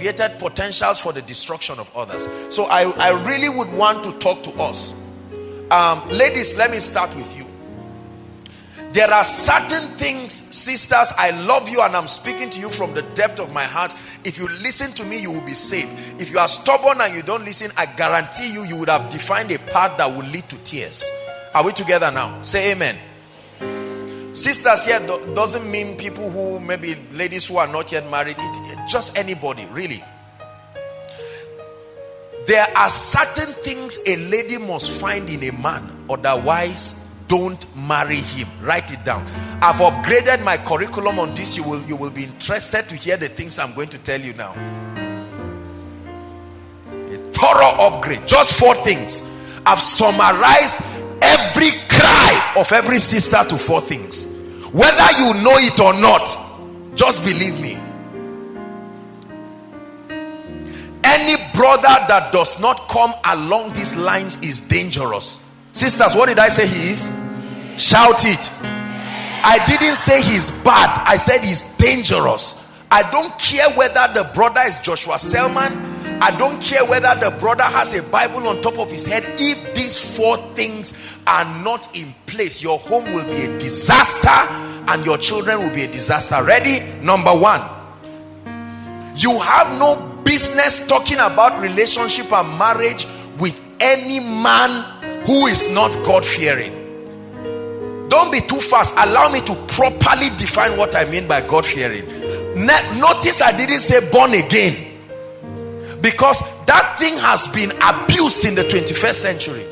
created potentials for the destruction of others. So I really would want to talk to us. Ladies, let me start with you. There are certain things, sisters, I love you and I'm speaking to you from the depth of my heart. If you listen to me, you will be saved. If you are stubborn and you don't listen, I guarantee you, you would have defined a path that will lead to tears. Are we together now? Say amen. Sisters here doesn't mean people who, maybe ladies who are not yet married, just anybody, really. There are certain things a lady must find in a man, otherwise don't marry him. Write it down. I've upgraded my curriculum on this. You will be interested to hear the things I'm going to tell you now. A thorough upgrade. Just 4 things. I've summarized every cry of every sister to 4 things. Whether you know it or not, just believe me. Any brother that does not come along these lines is dangerous. Sisters, what did I say he is? Shout it. I didn't say he's bad. I said he's dangerous. I don't care whether the brother is Joshua Selman. I don't care whether the brother has a Bible on top of his head. If these 4 things are not in place, your home will be a disaster and your children will be a disaster. Ready? Number 1. You have no business talking about relationship and marriage with any man who is not God-fearing. Don't be too fast. Allow me to properly define what I mean by God-fearing. Notice I didn't say born again, because that thing has been abused in the 21st century.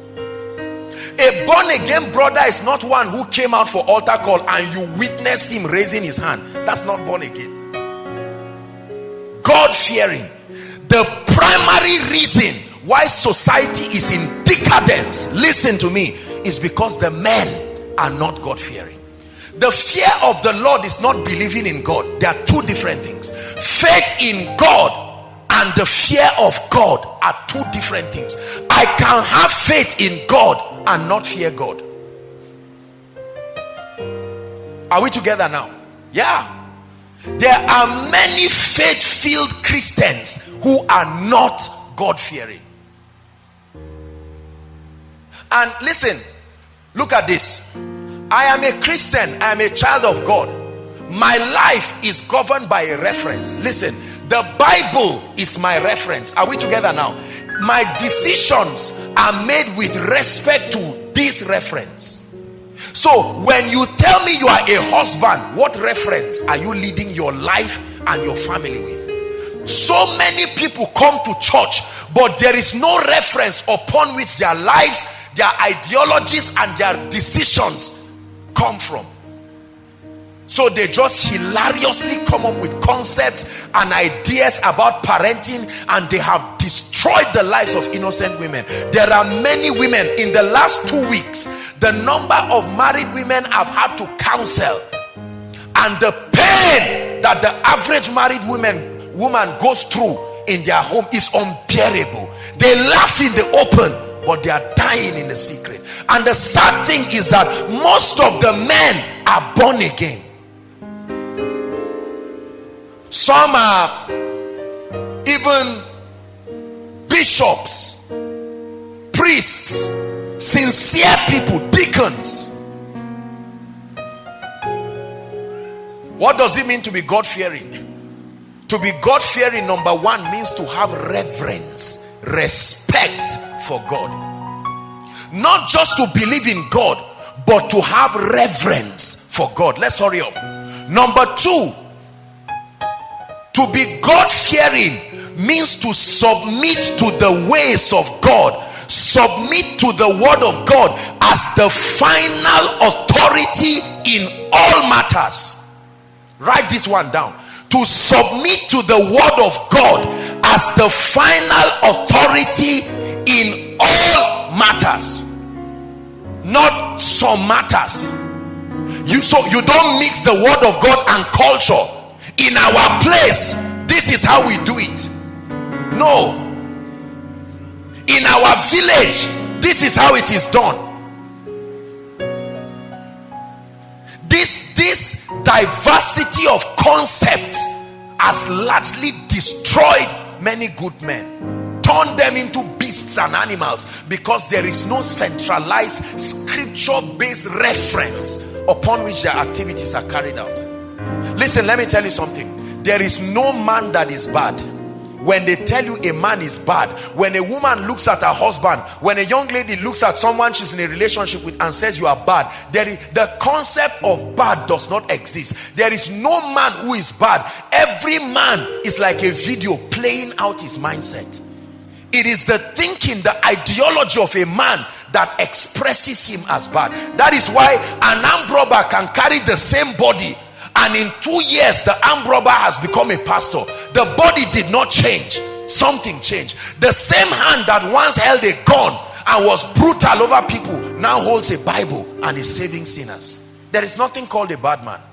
A born-again brother is not one who came out for altar call and you witnessed him raising his hand. That's not born again. God-fearing. The primary reason why society is in decadence, listen to me, is because the men are not God-fearing. The fear of the Lord is not believing in God. There are 2 different things. Faith in God and the fear of God are 2 different things. I can have faith in God and not fear God. Are we together now? Yeah. There are many faith-filled Christians who are not God-fearing. And listen, look at this. I am a Christian. I am a child of God. My life is governed by a reference. Listen, the Bible is my reference. Are we together now? My decisions are made with respect to this reference. So when you tell me you are a husband, what reference are you leading your life and your family with? So many people come to church, but there is no reference upon which their lives, their ideologies and their decisions come from. So they just hilariously come up with concepts and ideas about parenting, and they have destroyed the lives of innocent women. There are many women in the last 2 weeks, the number of married women I've had to counsel, and the pain that the average married woman goes through in their home is unbearable. They laugh in the open, but they are dying in the secret. And the sad thing is that most of the men are born again. Some are even bishops, priests, sincere people, deacons. What does it mean to be God-fearing? To be God-fearing, number 1, means to have reverence, respect for God. Not just to believe in God, but to have reverence for God. Let's hurry up. Number 2, to be God-fearing means to submit to the ways of God, submit to the word of God as the final authority in all matters. Write this one down. To submit to the word of God as the final authority in all matters, not some matters. So you don't mix the word of God and culture. In our place, this is how we do it. No. In our village, this is how it is done. This diversity of concepts has largely destroyed many good men, turned them into beasts and animals, because there is no centralized scripture-based reference upon which their activities are carried out. Listen, let me tell you something. There is no man that is bad. When they tell you a man is bad, when a woman looks at her husband, when a young lady looks at someone she's in a relationship with and says you are bad, the concept of bad does not exist. There is no man who is bad. Every man is like a video playing out his mindset. It is the thinking, the ideology of a man that expresses him as bad. That is why an armed robber can carry the same body, and in 2 years the armed robber has become a pastor. The body did not change, something changed. The same hand that once held a gun and was brutal over people now holds a Bible and is saving sinners. There is nothing called a bad man.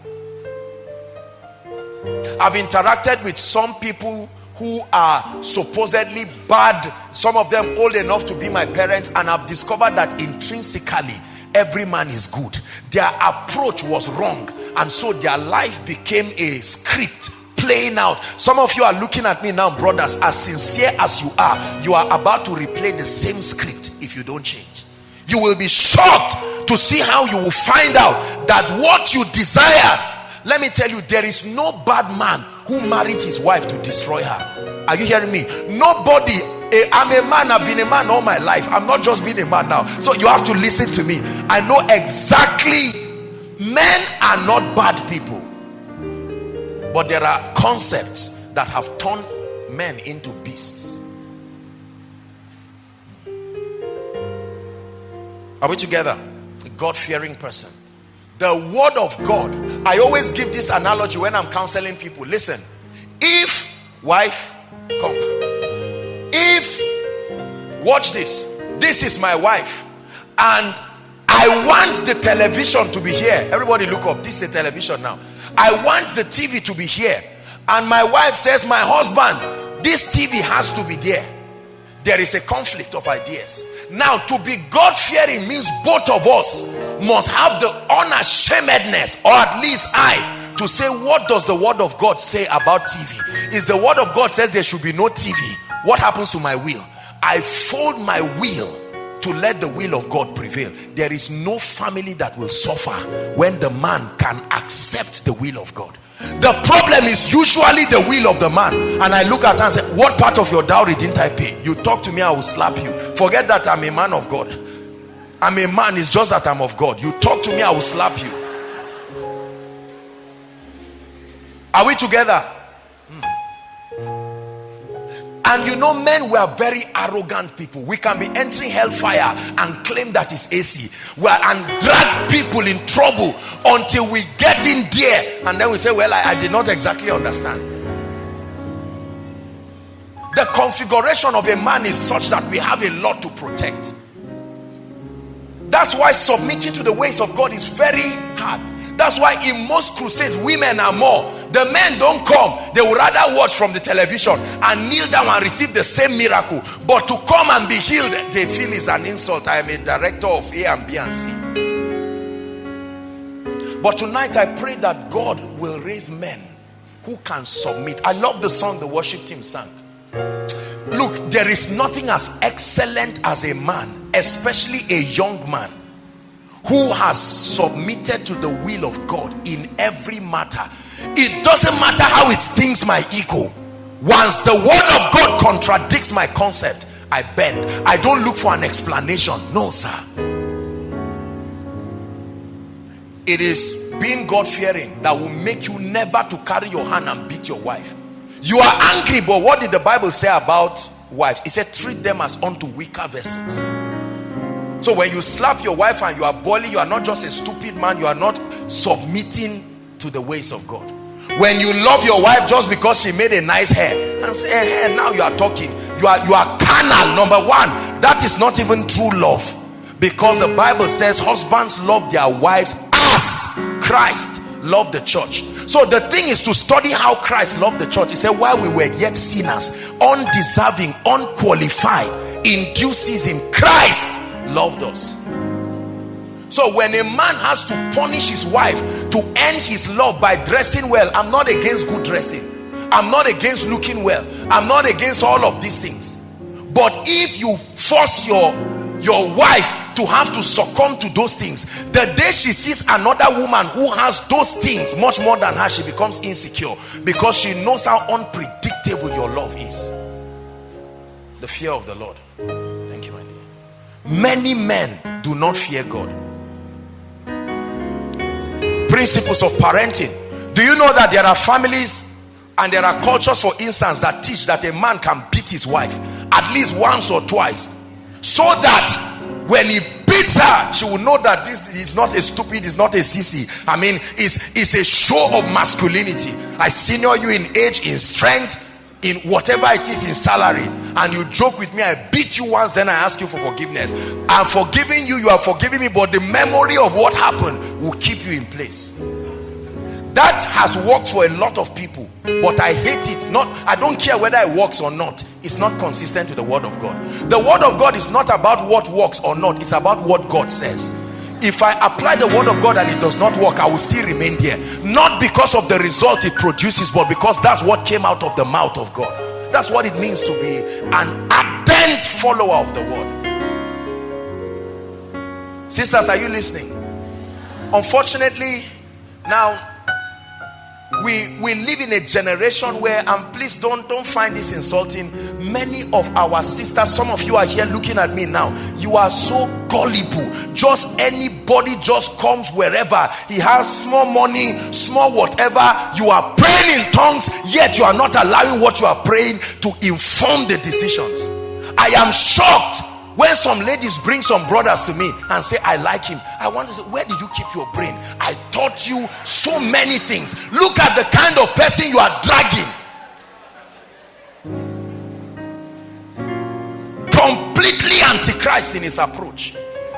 I've interacted with some people who are supposedly bad, some of them old enough to be my parents, and I've discovered that intrinsically every man is good. Their approach was wrong, and so their life became a script playing out. Some of you are looking at me now, brothers, as sincere as you are about to replay the same script if you don't change. You will be shocked to see how you will find out that what you desire, let me tell you, there is no bad man who married his wife to destroy her. Are you hearing me? Nobody. I'm a man, I've been a man all my life. I'm not just being a man now. So you have to listen to me. I know exactly, men are not bad people, but there are concepts that have turned men into beasts. Are we together? A God-fearing person. The word of God. I always give this analogy when I'm counseling people. Listen, if wife, come. If, watch this. This is my wife, and I want the television to be here. Everybody look up. This is a television now. I want the TV to be here. And my wife says, my husband, this TV has to be there. There is a conflict of ideas. Now, to be God-fearing means both of us must have the unashamedness, or at least I, to say, what does the word of God say about TV? Is the word of God says there should be no TV. What happens to my will? I fold my will to let the will of God prevail. There is no family that will suffer when the man can accept the will of God. The problem is usually the will of the man. And I look at her and say, what part of your dowry didn't I pay? You talk to me, I will slap you. Forget that I'm a man of God. I'm a man, it's just that I'm of God. You talk to me, I will slap you. Are we together? And you know, men were very arrogant people. We can be entering hellfire and claim that it's AC. And drag people in trouble until we get in there. And then we say, well, I did not exactly understand. The configuration of a man is such that we have a lot to protect. That's why submitting to the ways of God is very hard. That's why in most crusades, women are more. The men don't come. They would rather watch from the television and kneel down and receive the same miracle. But to come and be healed, they feel is an insult. I am a director of A and B and C. But tonight I pray that God will raise men who can submit. I love the song the worship team sang. Look, there is nothing as excellent as a man, especially a young man, who has submitted to the will of God in every matter. It doesn't matter how it stings my ego. Once the word of God contradicts my concept, I bend. I don't look for an explanation. No, sir. It is being God-fearing that will make you never to carry your hand and beat your wife. You are angry, but what did the Bible say about wives? It said, treat them as unto weaker vessels. So when you slap your wife and you are boiling, you are not just a stupid man, you are not submitting to the ways of God. When you love your wife just because she made a nice hair and say, hey, now you are talking, you are carnal. Number one, that is not even true love, because the Bible says husbands love their wives as Christ loved the church. So the thing is to study how Christ loved the church. He said, while we were yet sinners, undeserving, unqualified, in due season Christ loved us. So when a man has to punish his wife to earn his love by dressing well, I'm not against good dressing. I'm not against looking well. I'm not against all of these things. But if you force your wife to have to succumb to those things, the day she sees another woman who has those things much more than her, she becomes insecure, because she knows how unpredictable your love is. The fear of the Lord. Thank you, my dear. Many men do not fear God. Principles of parenting. Do you know that there are families and there are cultures, for instance, that teach that a man can beat his wife at least once or twice, so that when he beats her, she will know that this is not a stupid, it's not a sissy. I mean, it's a show of masculinity. I senior you in age, in strength, in whatever it is, in salary, and you joke with me, I beat you once, then I ask you for forgiveness. I'm forgiving you, you are forgiving me, but the memory of what happened will keep you in place. That has worked for a lot of people, but I hate it. I don't care whether it works or not. It's not consistent with the word of God. The word of God is not about what works or not. It's about what God says. If I apply the word of God and it does not work, I will still remain there. Not because of the result it produces, but because that's what came out of the mouth of God. That's what it means to be an ardent follower of the word. Sisters, are you listening? Unfortunately, now we live in a generation where, and please don't find this insulting, many of our sisters, some of you are here looking at me now, you are so gullible. Just anybody just comes wherever he has small money, small whatever, you are praying in tongues, yet you are not allowing what you are praying to inform the decisions. I am shocked when some ladies bring some brothers to me and say, I like him. I want to say, where did you keep your brain? I taught you so many things. Look at the kind of person you are dragging. Completely antichrist in his approach.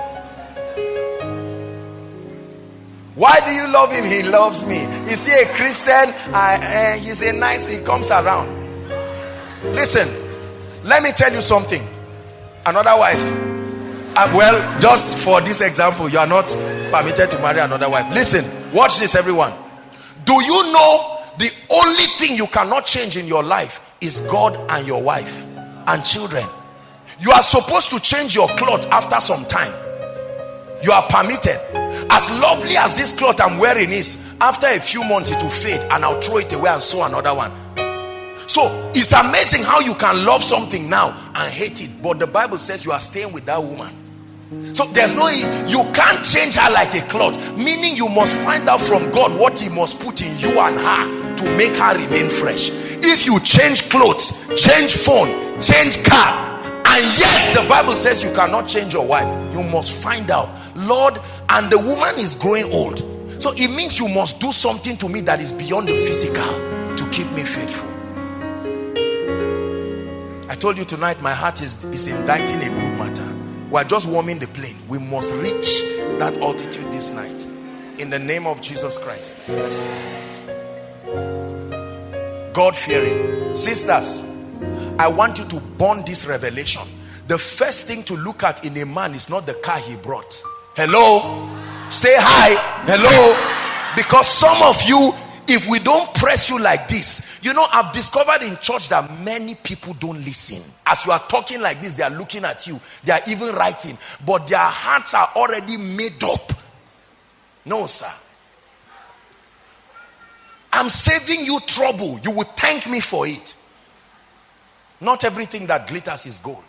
Why do you love him? He loves me. Is he a Christian? He's a nice, he comes around. Listen, let me tell you something. Another wife, well, just for this example, you are not permitted to marry another wife. Listen, watch this, everyone. Do you know the only thing you cannot change in your life is God and your wife and children? You are supposed to change your clothes after some time. You are permitted. As lovely as this cloth I'm wearing is, after a few months it will fade and I'll throw it away and sew another one. So it's amazing how you can love something now and hate it, but the Bible says you are staying with that woman. So there's no, you can't change her like a cloth, meaning you must find out from God what he must put in you and her to make her remain fresh. If you change clothes, change phone, change car, and yet the Bible says you cannot change your wife, you must find out, Lord, and the woman is growing old, so it means you must do something to me that is beyond the physical to keep me faithful. I told you tonight my heart is indicting a good matter. We are just warming the plane. We must reach that altitude this night in the name of Jesus Christ. Yes. God-fearing. Sisters, I want you to bond this revelation. The first thing to look at in a man is not the car he brought. Hello? Say hi. Hello? Because some of you, if we don't press you like this, you know, I've discovered in church that many people don't listen. As you are talking like this, they are looking at you. They are even writing, but their hearts are already made up. No, sir. I'm saving you trouble. You will thank me for it. Not everything that glitters is gold.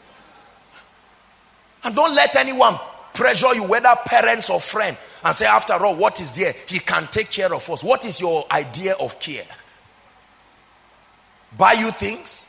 And don't let anyone pressure you, whether parents or friend, and say, after all, what is there? He can take care of us. What is your idea of care? Buy you things?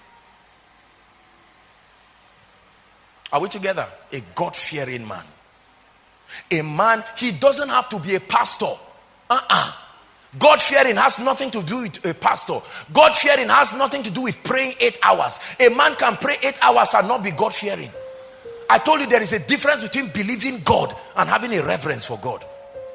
Are we together? A God-fearing man. A man, he doesn't have to be a pastor. God-fearing has nothing to do with a pastor. God-fearing has nothing to do with praying 8 hours. A man can pray 8 hours and not be God-fearing. I told you there is a difference between believing God and having a reverence for God.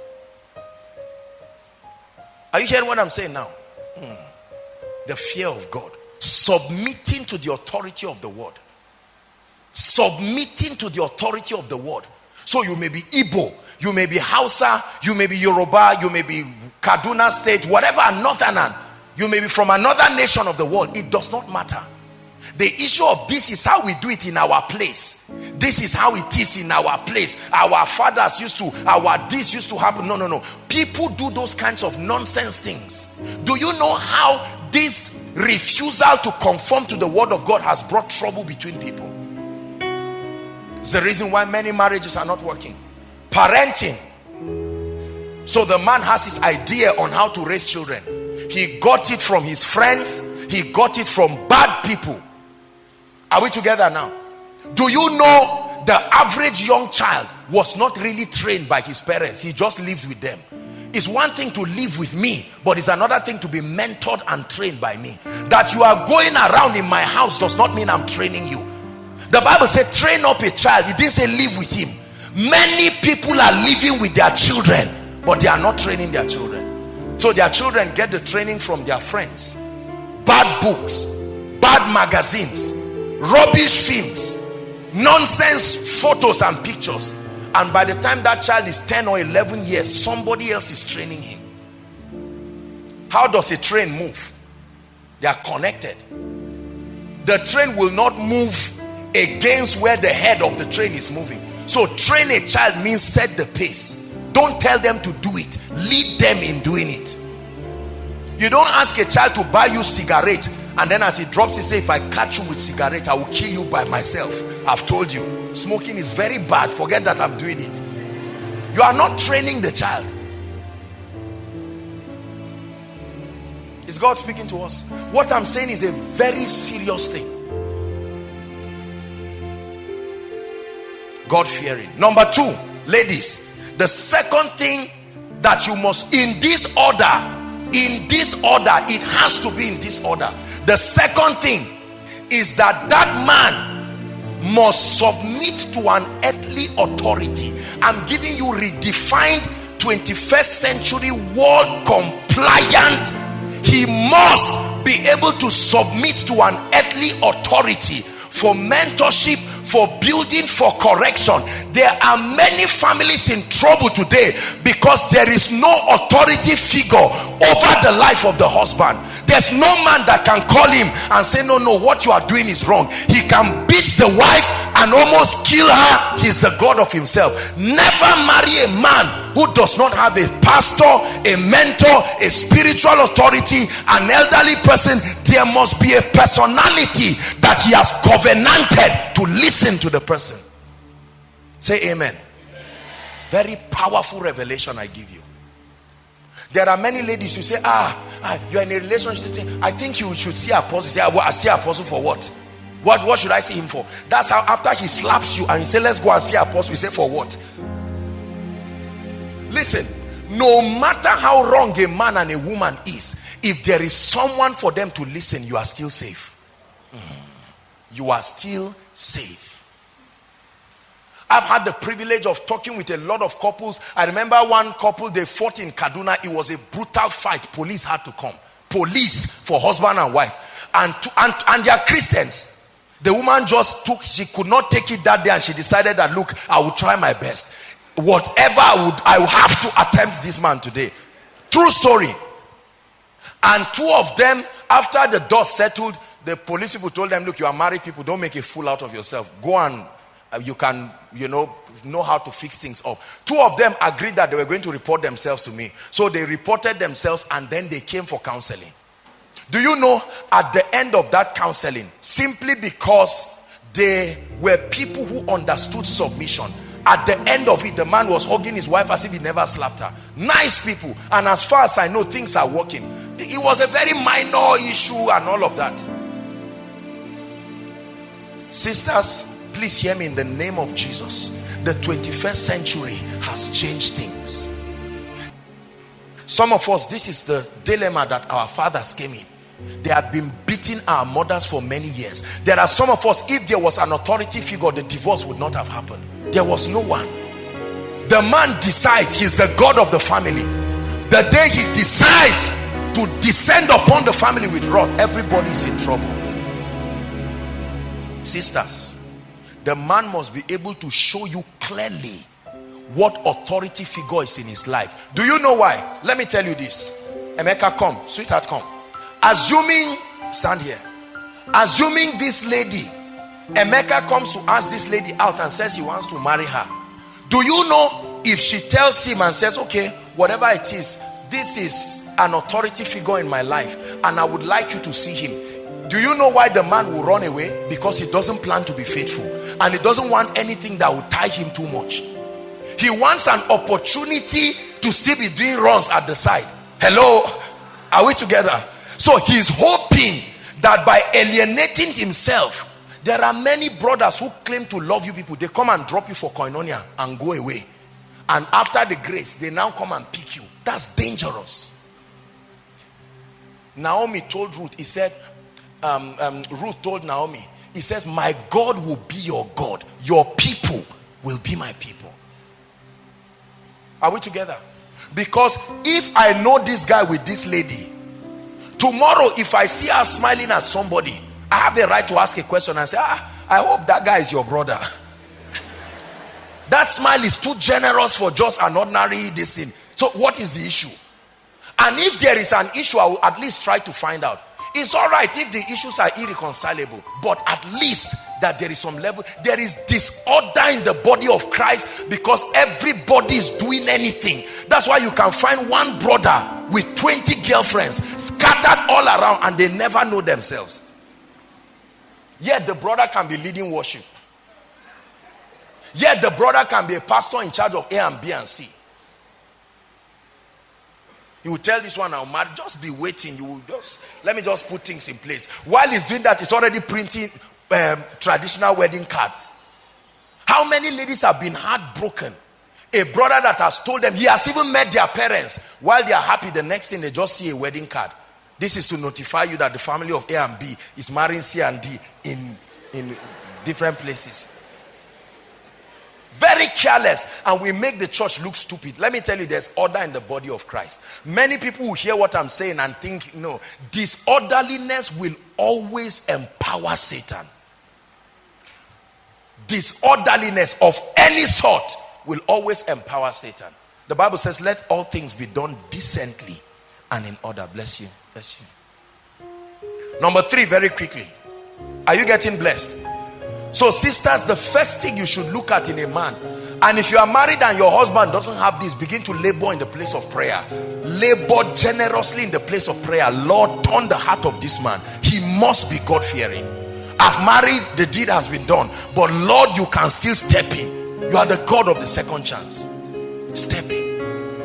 Are you hearing what I'm saying now? The fear of God. Submitting to the authority of the word. Submitting to the authority of the word. So you may be Igbo, you may be Hausa, you may be Yoruba, you may be Kaduna State, whatever, Northern. You may be from another nation of the world. It does not matter. The issue of this is how we do it in our place. This is how it is in our place. Our fathers used to, this used to happen. No. People do those kinds of nonsense things. Do you know how this refusal to conform to the word of God has brought trouble between people? It's the reason why many marriages are not working. Parenting. So the man has his idea on how to raise children. He got it from his friends. He got it from bad people. Are we together now? Do you know the average young child was not really trained by his parents? He just lived with them. It's one thing to live with me, but it's another thing to be mentored and trained by me. That you are going around in my house does not mean I'm training you. The Bible said train up a child. It didn't say live with him. Many people are living with their children, but they are not training their children. So their children get the training from their friends. Bad books, bad magazines, rubbish films, nonsense photos and pictures. And by the time that child is 10 or 11 years, somebody else is training him. How does a train move? They are connected. The train will not move against where the head of the train is moving. So train a child means set the pace. Don't tell them to do it. Lead them in doing it. You don't ask a child to buy you cigarette and then as he drops he say, if I catch you with cigarette, I will kill you by myself. I've told you, smoking is very bad. Forget that I'm doing it. You are not training the child. Is God speaking to us? What I'm saying is a very serious thing. God-fearing. Number two, ladies, the second thing that you must, in this order, it has to be in this order. The second thing is that man must submit to an earthly authority. I'm giving you redefined 21st century world compliant. He must be able to submit to an earthly authority for mentorship, for building, for correction. There are many families in trouble today because there is no authority figure over the life of the husband. There's no man that can call him and say, no, what you are doing is wrong. He can beat the wife and almost kill her. He's the God of himself. Never marry a man who does not have a pastor, a mentor, a spiritual authority, an elderly person. There must be a personality that he has covenanted to listen to the person. Say amen. Very powerful revelation I give you. There are many ladies who say, you're in a relationship. I think you should see apostle. Say, I see apostle for what? What should I see him for? That's how after he slaps you and you say, let's go and see apostle, you say, for what? Listen, no matter how wrong a man and a woman is, if there is someone for them to listen, you are still safe. You are still safe. I've had the privilege of talking with a lot of couples. I remember one couple, they fought in Kaduna. It was a brutal fight. Police had to come. Police for husband and wife. And they are Christians. The woman she could not take it that day, and she decided that, look, I will try my best. Whatever I will have to attempt this man today. True story. And two of them, after the dust settled, the police people told them, look, you are married people, don't make a fool out of yourself. Go and you can, know how to fix things up. Two of them agreed that they were going to report themselves to me. So they reported themselves and then they came for counseling. Do you know, at the end of that counseling, simply because they were people who understood submission, at the end of it, the man was hugging his wife as if he never slapped her. Nice people. And as far as I know, things are working. It was a very minor issue and all of that. Sisters, please hear me in the name of Jesus. The 21st century has changed things. Some of us, this is the dilemma that our fathers came in. They had been beating our mothers for many years. There are some of us, if there was an authority figure, the divorce would not have happened. There was no one. The man decides he's the God of the family. The day he decides to descend upon the family with wrath, everybody is in trouble. Sisters, the man must be able to show you clearly what authority figure is in his life. Do you know why? Let me tell you this. Emeka, come. Sweetheart, come. Assuming, stand here. Assuming this lady, Emeka comes to ask this lady out and says he wants to marry her. Do you know if she tells him and says, okay, whatever it is, this is an authority figure in my life and I would like you to see him. Do you know why the man will run away? Because he doesn't plan to be faithful and he doesn't want anything that will tie him too much. He wants an opportunity to still be doing runs at the side. Hello? Are we together? So he's hoping that by alienating himself, there are many brothers who claim to love you people. They come and drop you for koinonia and go away. And after the grace, they now come and pick you. That's dangerous. Naomi told Ruth, he said, Ruth told Naomi, he says, my God will be your God. Your people will be my people. Are we together? Because if I know this guy with this lady, tomorrow if I see her smiling at somebody, I have the right to ask a question and say, I hope that guy is your brother. That smile is too generous for just an ordinary this thing. So what is the issue? And if there is an issue, I will at least try to find out. It's all right if the issues are irreconcilable, but at least that there is some level. There is disorder in the body of Christ because everybody is doing anything. That's why you can find one brother with 20 girlfriends scattered all around and they never know themselves. Yet the brother can be leading worship. Yet the brother can be a pastor in charge of A and B and C. He will tell this one, I'm married, just be waiting. You will just, let me just put things in place. While he's doing that, he's already printing traditional wedding card. How many ladies have been heartbroken? A brother that has told them, he has even met their parents. While they are happy, the next thing they just see a wedding card. This is to notify you that the family of A and B is marrying C and D in different places. Very careless, and we make the church look stupid. Let me tell you, there's order in the body of Christ. Many people will hear what I'm saying and think, no, disorderliness will always empower Satan. Disorderliness of any sort will always empower Satan. The Bible says, let all things be done decently and in order. Bless you. Bless you. Number 3, very quickly. Are you getting blessed? So sisters, the first thing you should look at in a man, and if you are married and your husband doesn't have this, begin to labor in the place of prayer. Labor generously in the place of prayer. Lord, turn the heart of this man. He must be God-fearing. I've married, the deed has been done, but Lord, you can still step in. You are the God of the second chance. Step in.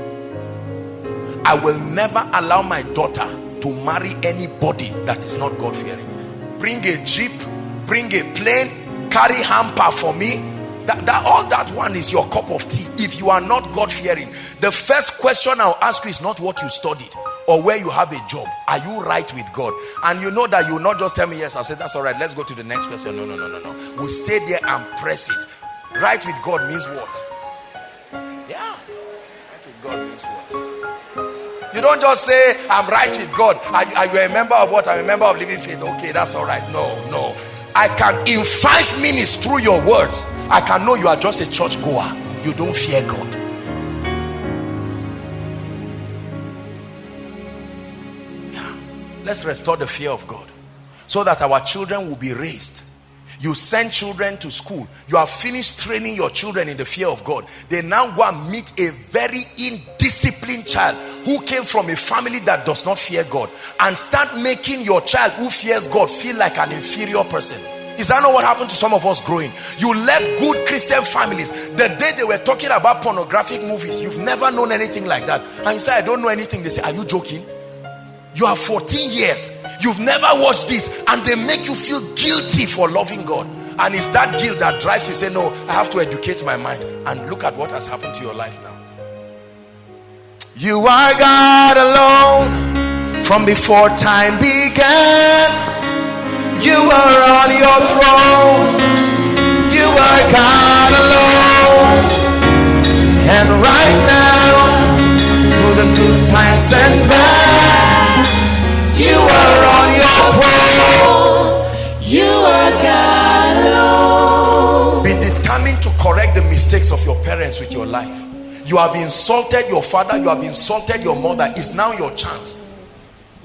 I will never allow my daughter to marry anybody that is not God-fearing. Bring a jeep, bring a plane, carry hamper for me. All that one is your cup of tea. If you are not God-fearing, the first question I'll ask you is not what you studied or where you have a job. Are you right with God? And you know that you will not just tell me yes. I'll say that's all right, let's go to the next question. No. We'll stay there and press it. Right with God means what? Yeah. Right with God means what? You don't just say I'm right with God. Are you a member of what? I'm a member of Living Faith. Okay, that's all right. No. I can, in 5 minutes through your words, I can know you are just a church goer. You don't fear God. Yeah. Let's restore the fear of God so that our children will be raised. You send children to school. You have finished training your children in the fear of God. They now go and meet a very indisciplined child who came from a family that does not fear God, and start making your child who fears God feel like an inferior person. Is that not what happened to some of us growing? You left good Christian families. The day they were talking about pornographic movies, you've never known anything like that. And you say, I don't know anything. They say, are you joking? You are 14 years. You've never watched this. And they make you feel guilty for loving God. And it's that guilt that drives you to say, no, I have to educate my mind. And look at what has happened to your life now. You are God alone from before time began. You are on your throne. You are God alone. And right now, through the good times and bad, you are on your throne. You are God alone. Be determined to correct the mistakes of your parents with your life. You have insulted your father, you have insulted your mother. It's now your chance.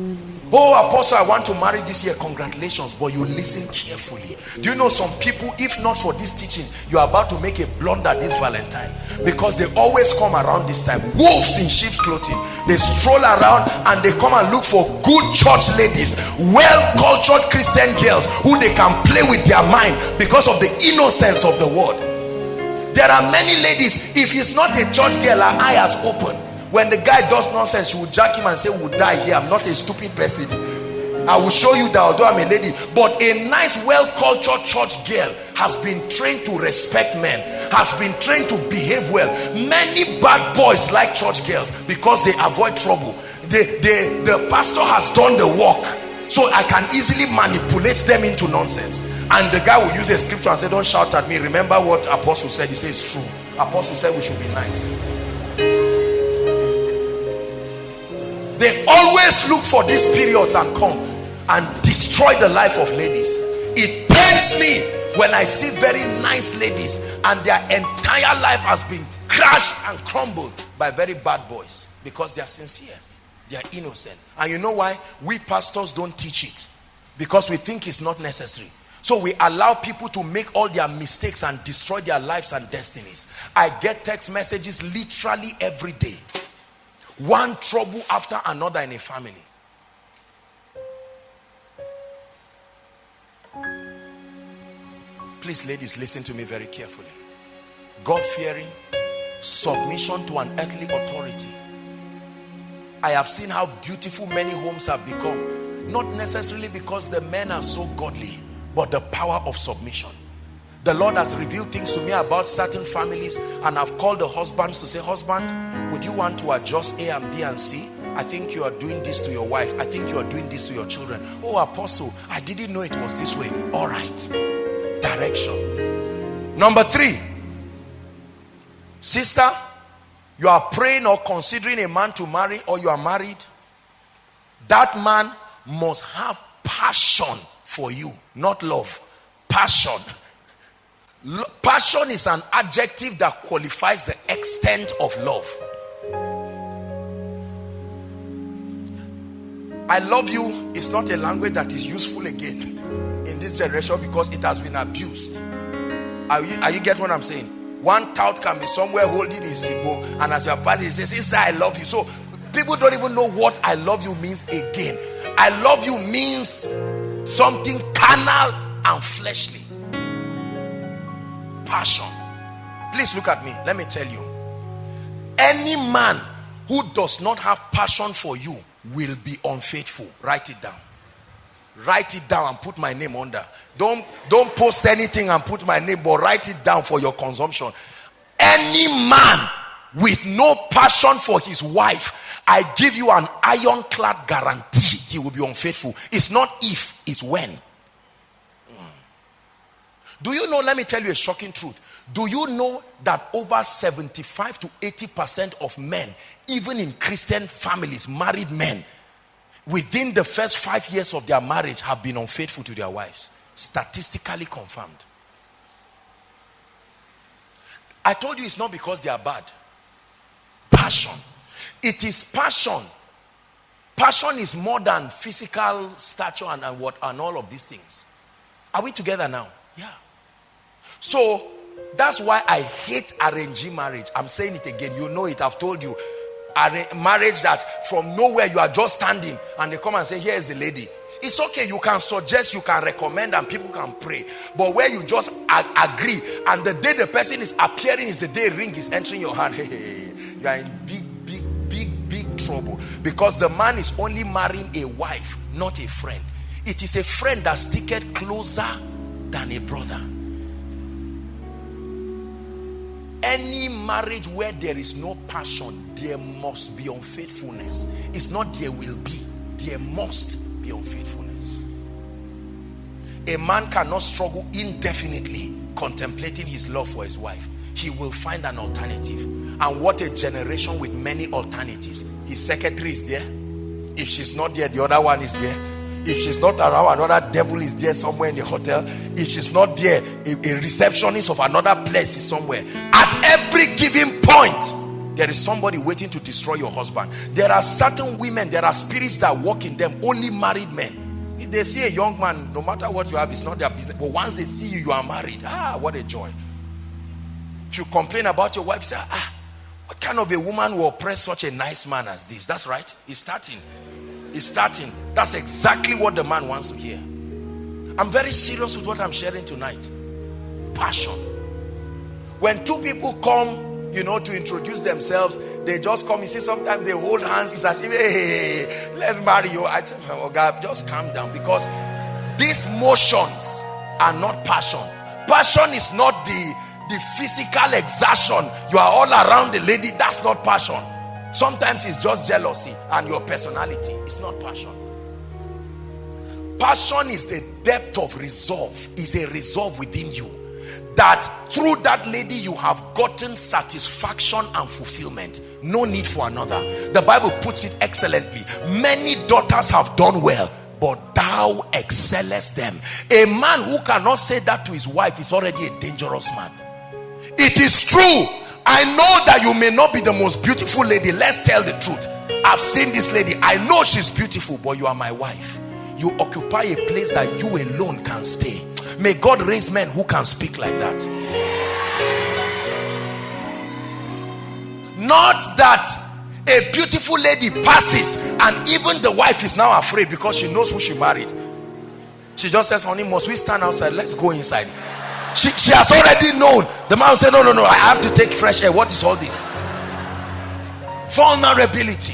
Oh, apostle, I want to marry this year. Congratulations, but you listen carefully. Do you know some people, if not for this teaching, you are about to make a blunder this Valentine, because they always come around this time, wolves in sheep's clothing. They stroll around and they come and look for good church ladies, well-cultured Christian girls who they can play with their mind because of the innocence of the word. There are many ladies, if he's not a church girl, her eye has opened. When the guy does nonsense, she will jack him and say, we'll die here. I'm not a stupid person. I will show you that although I'm a lady. But a nice, well-cultured church girl has been trained to respect men, has been trained to behave well. Many bad boys like church girls because they avoid trouble. The pastor has done the work, so I can easily manipulate them into nonsense. And the guy will use the scripture and say, don't shout at me. Remember what Apostle said. He says it's true. Apostle said we should be nice. They always look for these periods and come and destroy the life of ladies. It pains me when I see very nice ladies and their entire life has been crashed and crumbled by very bad boys, because they are sincere, they are innocent. And you know why? We pastors don't teach it, because we think it's not necessary. So we allow people to make all their mistakes and destroy their lives and destinies. I get text messages literally every day. One trouble after another in a family. Please, ladies, listen to me very carefully. God-fearing, submission to an earthly authority. I have seen how beautiful many homes have become. Not necessarily because the men are so godly, but the power of submission. The Lord has revealed things to me about certain families, and I've called the husbands to say, husband, would you want to adjust A and B and C? I think you are doing this to your wife. I think you are doing this to your children. Oh, apostle, I didn't know it was this way. All right. Direction. Number 3. Sister, you are praying or considering a man to marry, or you are married. That man must have passion for you, not love. Passion. Passion is an adjective that qualifies the extent of love. I love you is not a language that is useful again in this generation, because it has been abused. Are you get what I'm saying? One tout can be somewhere holding his ego, and as you are passing, he says, sister, I love you. So people don't even know what I love you means again. I love you means something carnal and fleshly. Passion. Please look at me. Let me tell you, any man who does not have passion for you will be unfaithful. Write it down. Write it down and put my name under. Don't post anything and put my name, but write it down for your consumption. Any man with no passion for his wife, I give you an ironclad guarantee he will be unfaithful. It's not if, it's when. Do you know, let me tell you a shocking truth. Do you know that over 75 to 80% of men, even in Christian families, married men, within the first 5 years of their marriage have been unfaithful to their wives? Statistically confirmed. I told you it's not because they are bad. Passion. It is passion. Passion is more than physical stature and all of these things. Are we together now? Yeah. So that's why I hate arranged marriage. I'm saying it again. You know it. I've told you. Marriage that from nowhere you are just standing and they come and say, here is the lady. It's okay. You can suggest, you can recommend, and people can pray. But where you just agree, and the day the person is appearing is the day ring is entering your hand. Hey, you are in big trouble, because the man is only marrying a wife, not a friend. It is a friend that sticketh closer than a brother. Any marriage where there is no passion, there must be unfaithfulness. It's not there will be, there must be unfaithfulness. A man cannot struggle indefinitely contemplating his love for his wife. He will find an alternative. And what a generation with many alternatives. His secretary is there. If she's not there, the other one is there. If she's not around, another devil is there somewhere in the hotel. If she's not there, a receptionist of another place is somewhere. At every given point, there is somebody waiting to destroy your husband. There are certain women, there are spirits that walk in them, only married men. If they see a young man, no matter what you have, it's not their business. But once they see you, you are married. What a joy. If you complain about your wife, say, what kind of a woman will oppress such a nice man as this? That's right. It's starting. It's starting. That's exactly what the man wants to hear. I'm very serious with what I'm sharing tonight. Passion. When two people come, to introduce themselves, they just come. You see, sometimes they hold hands. It's as if, hey, let's marry you. I say, oh God, just calm down, because these motions are not passion. Passion is not the physical exertion. You are all around the lady. That's not passion. Sometimes it's just jealousy and your personality. It's not passion. Passion is the depth of resolve. Is a resolve within you, that through that lady you have gotten satisfaction and fulfillment. No need for another. The Bible puts it excellently. Many daughters have done well, but thou excellest them. A man who cannot say that to his wife is already a dangerous man. It is true. I know that you may not be the most beautiful lady. Let's tell the truth. I've seen this lady. I know she's beautiful, but you are my wife. You occupy a place that you alone can stay. May God raise men who can speak like that. Not that a beautiful lady passes and even the wife is now afraid because she knows who she married. She just says, honey, must we stand outside? Let's go inside. She has already known. The man will say, no, I have to take fresh air. What is all this? Vulnerability.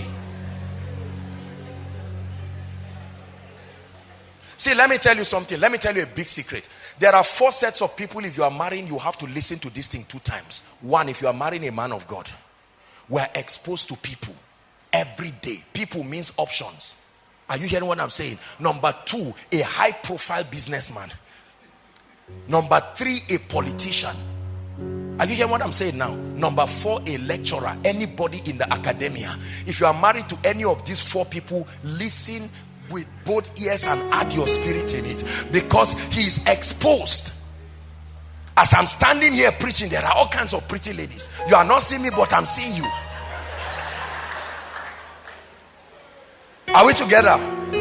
See, let me tell you something. Let me tell you a big secret. There are 4 sets of people. If you are marrying, you have to listen to this thing 2 times. 1, if you are marrying a man of God, we are exposed to people every day. People means options. Are you hearing what I'm saying? Number 2, a high profile businessman. Number 3, a politician. Are you hearing what I'm saying now? Number 4, a lecturer. Anybody in the academia. If you are married to any of these 4 people, listen with both ears and add your spirit in it, because he is exposed. As I'm standing here preaching, there are all kinds of pretty ladies. You are not seeing me, but I'm seeing you. Are we together?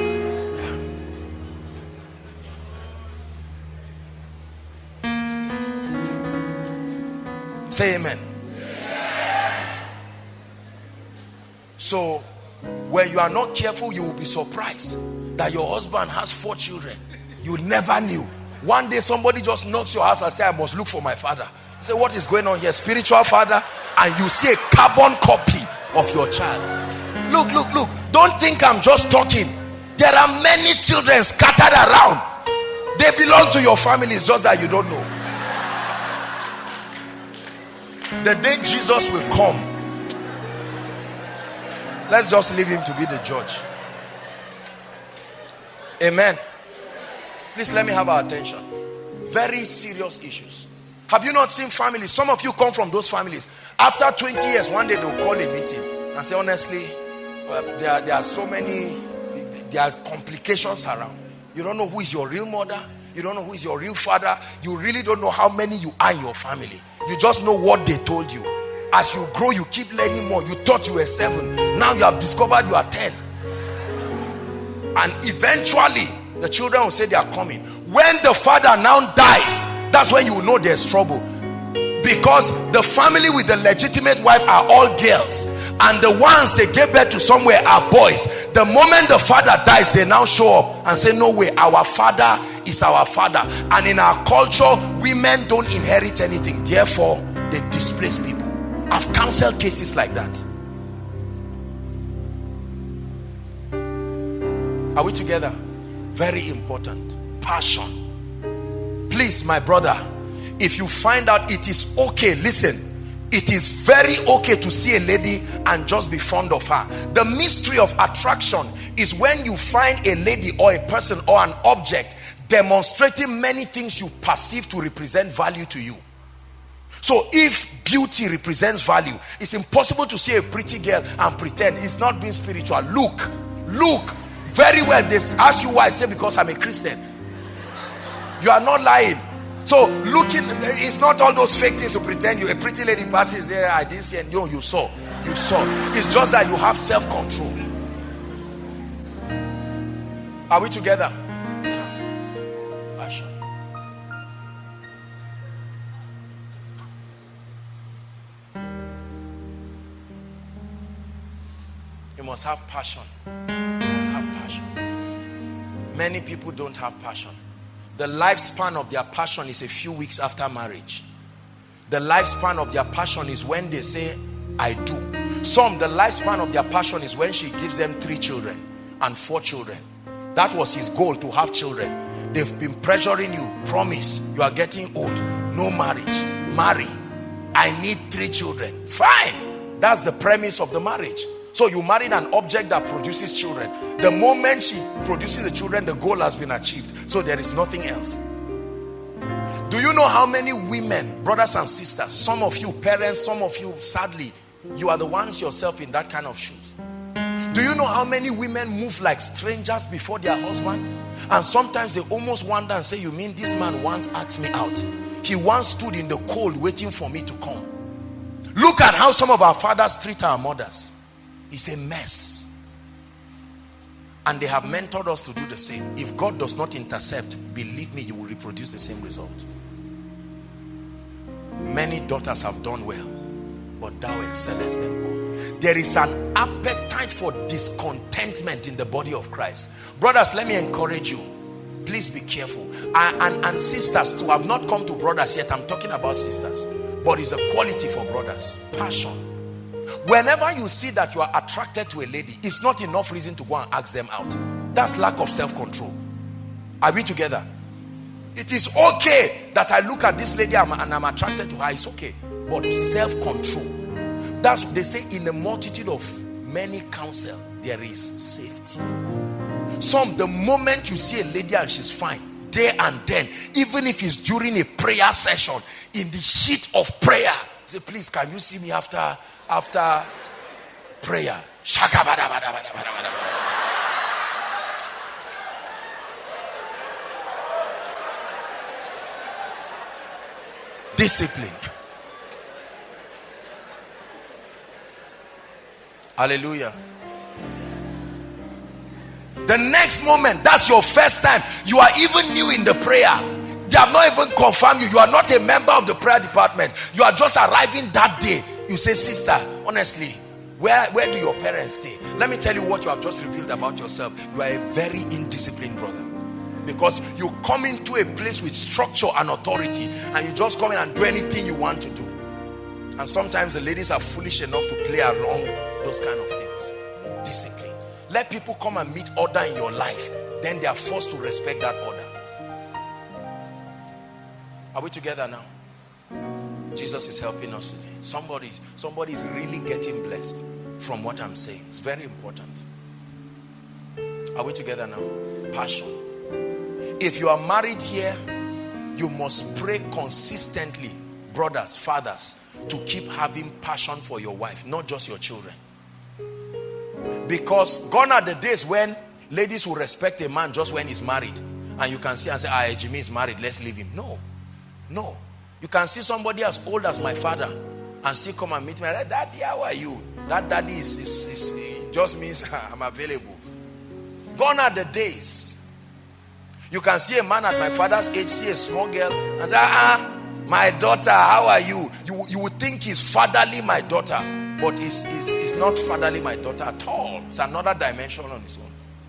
Yeah. Say amen. Yeah. So when you are not careful, you will be surprised that your husband has 4 children. You never knew. One day somebody just knocks your house and says, I must look for my father. You say, what is going on here? Spiritual father. And you see a carbon copy of your child. Look. Don't think I'm just talking. There are many children scattered around. They belong to your family. It's just that you don't know. The day Jesus will come, let's just leave him to be the judge. Amen. Please let me have our attention. Very serious issues. Have you not seen families? Some of you come from those families. After 20 years, one day they'll call a meeting and say, honestly, there are so many, there are complications around. You don't know who is your real mother. You don't know who is your real father. You really don't know how many you are in your family. You just know what they told you. As you grow, you keep learning more. You thought you were 7. Now you have discovered you are 10. And eventually, the children will say they are coming. When the father now dies, that's when you will know there's trouble. Because the family with the legitimate wife are all girls. And the ones they gave birth to somewhere are boys. The moment the father dies, they now show up and say, no way, our father is our father. And in our culture, women don't inherit anything. Therefore, they displace people. I've counseled cases like that. Are we together? Very important. Passion. Please, my brother, if you find out it is okay, listen, it is very okay to see a lady and just be fond of her. The mystery of attraction is when you find a lady or a person or an object demonstrating many things you perceive to represent value to you. So if beauty represents value, it's impossible to see a pretty girl and pretend it's not being spiritual. Look very well. They ask you why. I say because I'm a Christian. You are not lying. So looking, it's not all those fake things to pretend you. A pretty lady passes there, I didn't see, and no, you saw. It's just that you have self-control. Are we together? Passion. You must have passion. You must have passion. Many people don't have passion. The lifespan of their passion is a few weeks after marriage. The lifespan of their passion is when they say, I do. Some, the lifespan of their passion is when she gives them 3 children and 4 children. That was his goal, to have children. They've been pressuring you. Promise, you are getting old. No marriage. Marry. I need 3 children. Fine. That's the premise of the marriage. So you married an object that produces children. The moment she produces the children, the goal has been achieved. So there is nothing else. Do you know how many women, brothers and sisters, some of you parents, some of you, sadly, you are the ones yourself in that kind of shoes. Do you know how many women move like strangers before their husband? And sometimes they almost wonder and say, you mean this man once asked me out? He once stood in the cold waiting for me to come. Look at how some of our fathers treat our mothers. It's a mess. And they have mentored us to do the same. If God does not intercept, believe me, you will reproduce the same result. Many daughters have done well, but thou excellest them all. There is an appetite for discontentment in the body of Christ. Brothers, let me encourage you. Please be careful. And sisters too. I've not come to brothers yet. I'm talking about sisters. But it's a quality for brothers. Passion. Whenever you see that you are attracted to a lady, it's not enough reason to go and ask them out. That's lack of self-control. Are we together? It is okay that I look at this lady and I'm attracted to her. It's okay. But self-control. That's what they say, in a multitude of many counsel, there is safety. Some, the moment you see a lady and she's fine, there and then, even if it's during a prayer session, in the heat of prayer, say, please, can you see me after prayer? Discipline. Hallelujah. The next moment, that's your first time. You are even new in the prayer. They have not even confirmed you. You are not a member of the prayer department. You are just arriving that day. You say, sister, honestly, where do your parents stay? Let me tell you what you have just revealed about yourself. You are a very indisciplined brother. Because you come into a place with structure and authority, and you just come in and do anything you want to do. And sometimes the ladies are foolish enough to play along those kind of things. Discipline. Let people come and meet order in your life. Then they are forced to respect that order. Are we together now? Jesus is helping us today. Somebody is really getting blessed from what I'm saying. It's very important. Are we together now? Passion. If you are married here, you must pray consistently, brothers, fathers, to keep having passion for your wife, not just your children. Because gone are the days when ladies will respect a man just when he's married, and you can see and say, Jimmy is married, let's leave him. No. You can see somebody as old as my father and still come and meet me. Like, Daddy, how are you? That daddy it just means I'm available. Gone are the days. You can see a man at my father's age, see a small girl and say, my daughter, how are you? You would think he's fatherly my daughter, but he's not fatherly my daughter at all. It's another dimension on its own.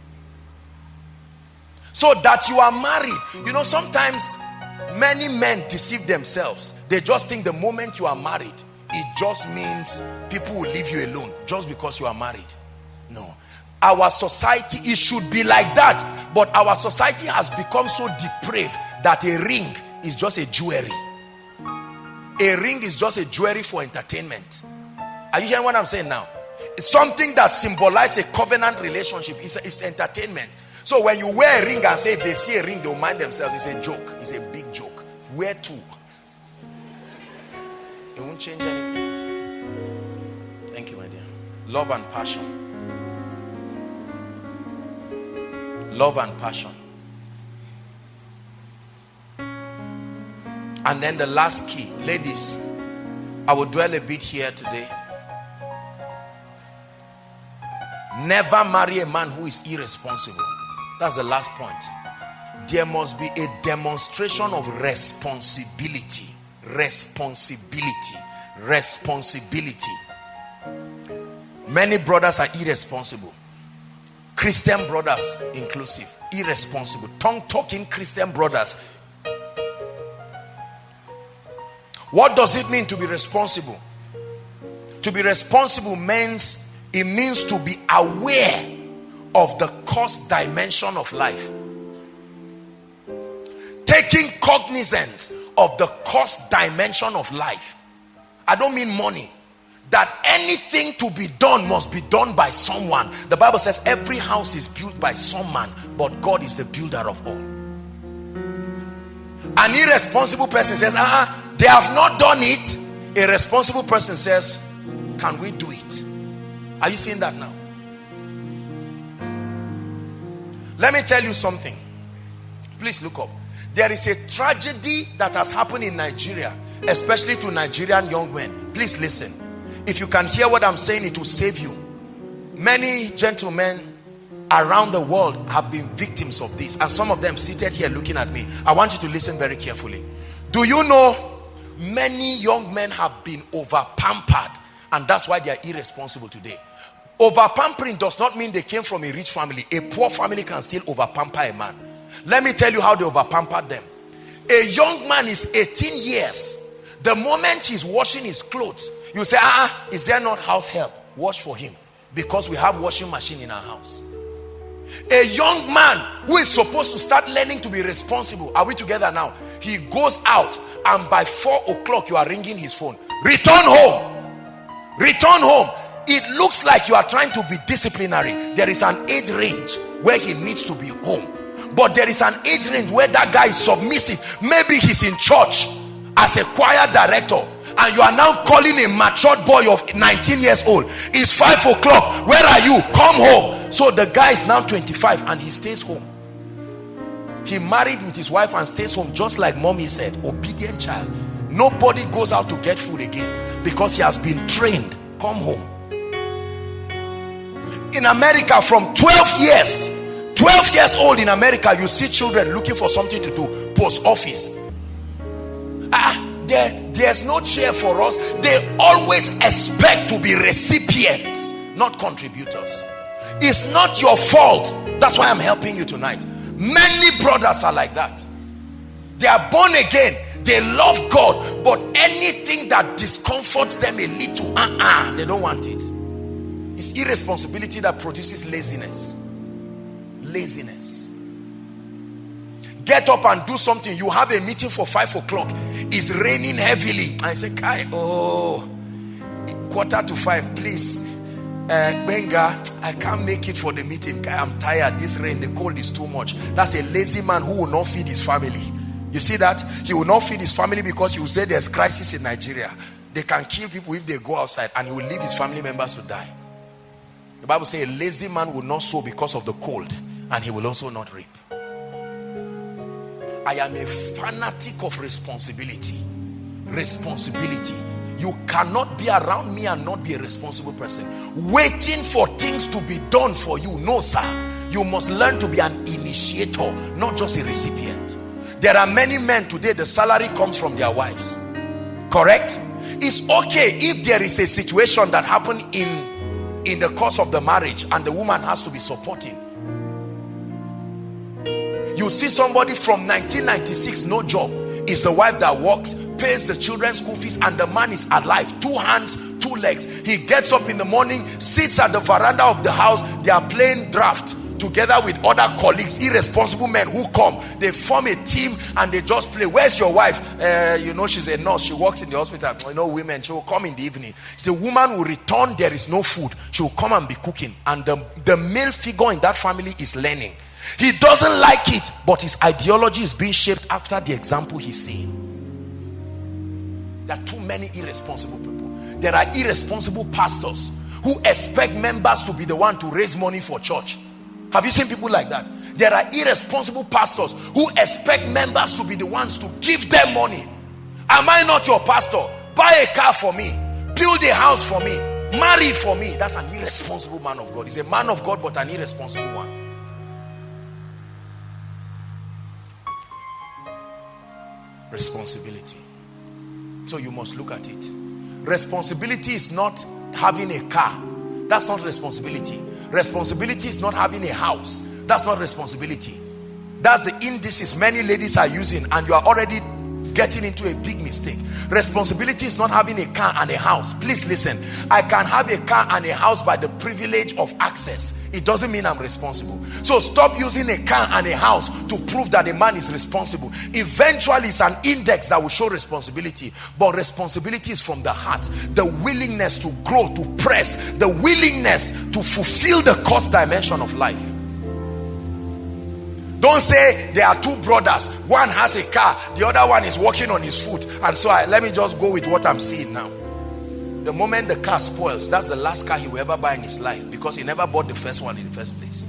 So that you are married. You know, sometimes many men deceive themselves. They just think the moment you are married, it just means people will leave you alone just because you are married. No. Our society, it should be like that. But our society has become so depraved that a ring is just a jewelry. A ring is just a jewelry for entertainment. Are you hearing what I'm saying now? It's something that symbolizes a covenant relationship. It's entertainment. So when you wear a ring and say if they see a ring, they'll mind themselves. It's a joke. It's a big joke. Wear two. It won't change anything. Thank you, my dear. Love and passion. Love and passion. And then the last key, ladies, I will dwell a bit here today. Never marry a man who is irresponsible. That's the last point. There must be a demonstration of responsibility. Responsibility. Many brothers are irresponsible. Christian brothers inclusive. Irresponsible. Tongue-talking Christian brothers. What does it mean to be responsible? To be responsible means to be aware of the cost dimension of life. Taking cognizance of the cost dimension of life. I don't mean money. That anything to be done must be done by someone. The Bible says every house is built by some man, but God is the builder of all. An irresponsible person says, they have not done it. A responsible person says, can we do it? Are you seeing that now? Let me tell you something. Please look up. There is a tragedy that has happened in Nigeria, especially to Nigerian young men. Please listen. If you can hear what I'm saying, it will save you. Many gentlemen around the world have been victims of this, and some of them seated here looking at me. I want you to listen very carefully. Do you know many young men have been over pampered, and that's why they are irresponsible today? Over pampering does not mean they came from a rich family. A poor family can still over pamper a man. Let me tell you how they over pampered them. A young man is 18 years. The moment he's washing his clothes, you say, is there not house help? Wash for him, because we have washing machine in our house. A young man who is supposed to start learning to be responsible, are we together now? He goes out, and by 4 o'clock you are ringing his phone. Return home. Return home. It looks like you are trying to be disciplinary. There is an age range where he needs to be home, but there is an age range where that guy is submissive. Maybe he's in church as a choir director, and you are now calling a matured boy of 19 years old. It's 5 o'clock. Where are you? Come home. So the guy is now 25 and he stays home. He married with his wife and stays home, just like mommy said. Obedient child. Nobody goes out to get food again because he has been trained. Come home. In America, from 12 years old in America, you see children looking for something to do. Post office. There's no chair for us. They always expect to be recipients, not contributors. It's not your fault. That's why I'm helping you tonight. Many brothers are like that. They are born again. They love God, but anything that discomforts them a little, they don't want it. It's irresponsibility that produces laziness. Laziness. Get up and do something. You have a meeting for 5 o'clock. It's raining heavily. I say, Kai, 4:45, please. Benga, I can't make it for the meeting. Kai, I'm tired. This rain, the cold is too much. That's a lazy man who will not feed his family. You see that? He will not feed his family because he will say there's crisis in Nigeria. They can kill people if they go outside, and he will leave his family members to die. The Bible says a lazy man will not sow because of the cold, and he will also not reap. I am a fanatic of responsibility. Responsibility. You cannot be around me and not be a responsible person, waiting for things to be done for you. No, sir. You must learn to be an initiator, not just a recipient. There are many men today, the salary comes from their wives. Correct? It's okay if there is a situation that happened in the course of the marriage and the woman has to be supporting. You see somebody from 1996, no job. It's the wife that works, pays the children's school fees, and the man is alive. 2 hands, 2 legs. He gets up in the morning, sits at the veranda of the house. They are playing draft together with other colleagues, irresponsible men who come. They form a team and they just play. Where's your wife? She's a nurse. She works in the hospital. Women, she will come in the evening. The woman will return. There is no food. She will come and be cooking. And the male figure in that family is learning. He doesn't like it, but his ideology is being shaped after the example he's seeing. There are too many irresponsible people. There are irresponsible pastors who expect members to be the one to raise money for church. Have you seen people like that? There are irresponsible pastors who expect members to be the ones to give them money. Am I not your pastor? Buy a car for me. Build a house for me. Marry for me. That's an irresponsible man of God. He's a man of God, but an irresponsible one. Responsibility. So you must look at it. Responsibility is not having a car. That's not responsibility. Responsibility is not having a house. That's not responsibility. That's the indices many ladies are using, and you are already getting into a big mistake. Responsibility is not having a car and a house. Please listen. I can have a car and a house by the privilege of access. It doesn't mean I'm responsible. So stop using a car and a house to prove that a man is responsible. Eventually it's an index that will show responsibility, but responsibility is from the heart. The willingness to grow, to press, the willingness to fulfill the cost dimension of life. Don't say there are two brothers, one has a car, the other one is walking on his foot, and so let me just go with what I'm seeing now. The moment the car spoils, that's the last car he will ever buy in his life, because he never bought the first one in the first place.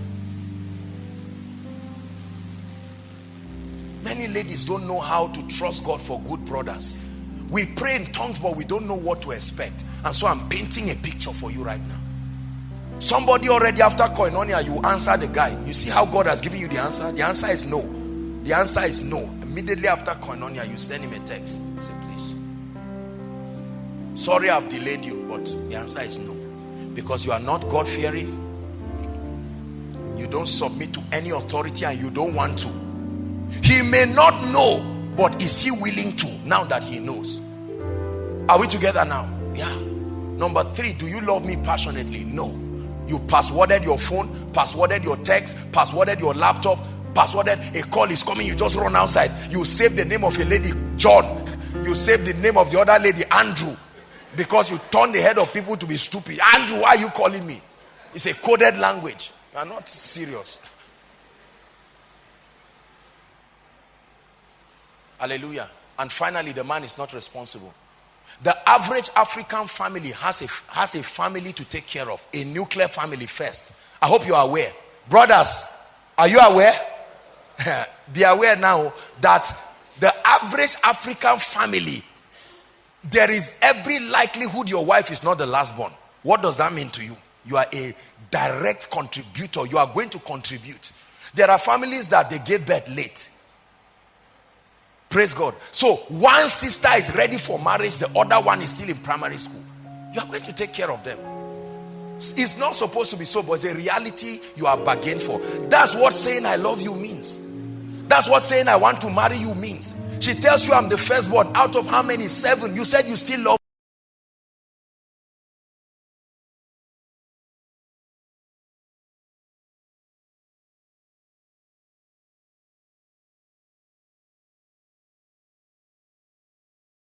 Many ladies don't know how to trust God for good brothers. We pray in tongues, but we don't know what to expect. And so I'm painting a picture for you right now. Somebody already after koinonia, you answer the guy. You see how God has given you the answer? The answer is no. The answer is no. Immediately after koinonia, you send him a text. Say, please, sorry I've delayed you, but the answer is no. Because you are not God-fearing. You don't submit to any authority, and you don't want to. He may not know, but is he willing to now that he knows? Are we together now? Yeah. Number 3, do you love me passionately? No. You passworded your phone, passworded your text, passworded your laptop, passworded a call is coming, you just run outside. You save the name of a lady, John. You save the name of the other lady, Andrew, because you turn the head of people to be stupid. Andrew, why are you calling me? It's a coded language. You are not serious. Hallelujah. And finally, the man is not responsible. The average African family has a family to take care of, a nuclear family first. I hope you are aware. Brothers, are you aware? Be aware now that the average African family, there is every likelihood your wife is not the last born. What does that mean to you? You are a direct contributor. You are going to contribute. There are families that they gave birth late. Praise God. So one sister is ready for marriage, the other one is still in primary school. You are going to take care of them. It's not supposed to be so, but it's a reality you are bargained for. That's what saying I love you means. That's what saying I want to marry you means. She tells you I'm the firstborn. Out of how many? 7. You said you still love